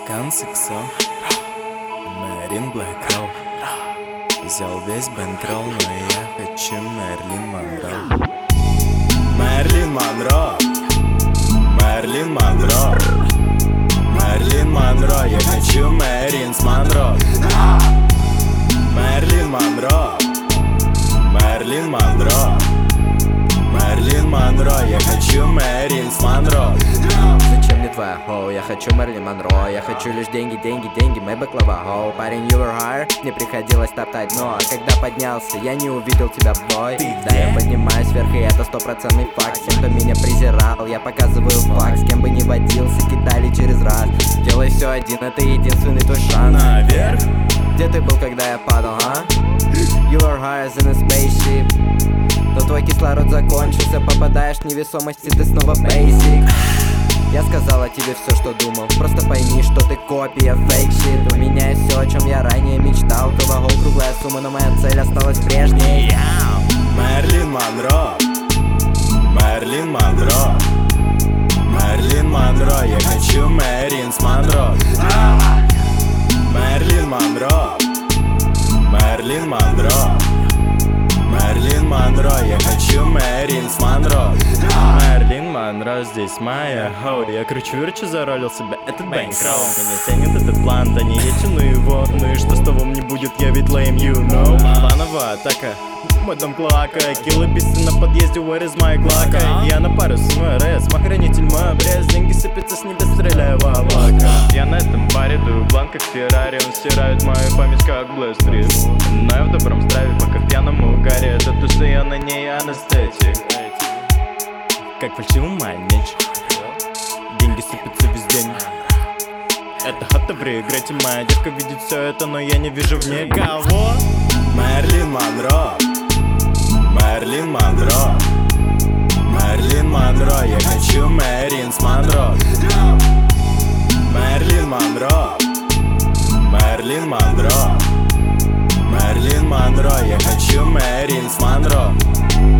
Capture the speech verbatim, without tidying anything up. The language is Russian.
Кансиксо, Мэрин Блэкроу. Взял весь бэнкролл, но я хочу Мэрилин Монро. Мэрилин Монро, Мэрилин Монро, Мэрилин Монро, я хочу Мэрилин Монро. Мэрилин Монро, Мэрилин Монро, Мэрилин Монро, я хочу Мэрилин Монро. Зачем мне твоя хоу? Я хочу Мэрилин Монро. Я хочу лишь деньги, деньги, деньги, моя баклава хоу. Парень, you were higher, мне приходилось топтать дно. А когда поднялся, я не увидел тебя, бой. Да, я поднимаюсь вверх, и это стопроцентный факт. Всем, кто меня презирал, я показываю факт. С кем бы ни водился, кидали через раз. Делай все один, это единственный твой шанс. Наверх. Где ты был, когда я падал, а? You were higher than a spaceship. То твой кислород закончился, попадаешь в невесомость, и ты снова basic. Я сказала тебе все, что думал. Просто пойми, что ты копия, фейк щит. У меня есть все, о чем я ранее мечтал. У кого круглая сумма, но моя цель осталась прежней. Мэрилин Монро, Мэрилин Монро, Мэрилин Монро, я хочу Мэрилин Монро. Мэрилин Монро, Мэрилин Монро, Мэрилин Монро, я хочу Мэрилин Монро. Мэрилин Монро, здесь моя хоу. Я кручу-верчу, заролил себя этот бэнкроу. Меня тянет этот план, да не я тяну его. Ну и что с того мне будет, я ведь lame, you know. Плановая атака, мой дом клака. Киллобисы на подъезде, where is my Glock? Я на пару с МРС, охранитель мой обрез. Деньги сыпятся с небес, стреляю в облака. Я на этом баре дую бланк, как Феррари. Он стирает мою память, как блэстрит. Но я в добром здравии, пока в пьяном угаре. Это тусы, я на ней анестетик. Как фальшивый мальчик, деньги сыпятся весь день. Это хата проиграть, и моя девка видит все это, но я не вижу в ней кого. Мэрилин Монро, Мэрилин Монро, Мэрилин Монро, я хочу Мэрилин Монро. Мэрилин Монро, Мэрилин Монро, Мэрилин Монро, я хочу Мэрилин Монро.